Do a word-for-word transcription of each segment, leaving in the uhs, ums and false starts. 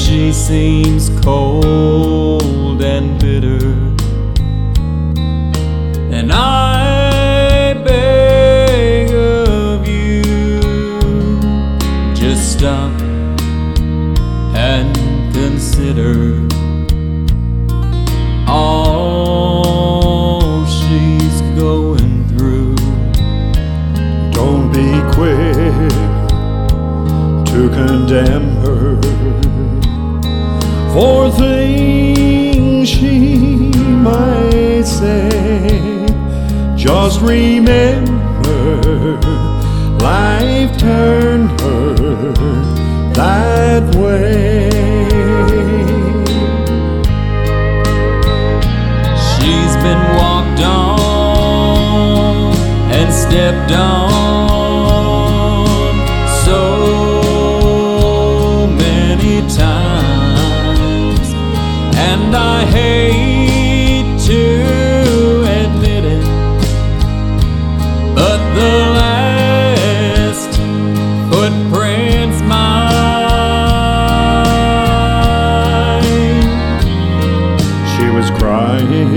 She seems cold and bitter, and I beg of you, just stop and consider all she's going through. Don't be quick to condemn her for things she might say. Just remember, life turned her that way. She's been walked on and stepped on so many times, and I hate to admit it, but the last footprint's mine. She was crying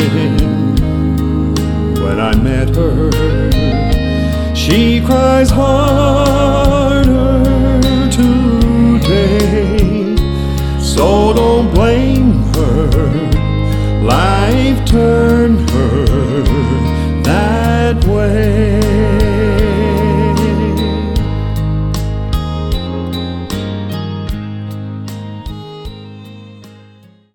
when I met her. She cries harder today, so don't blame her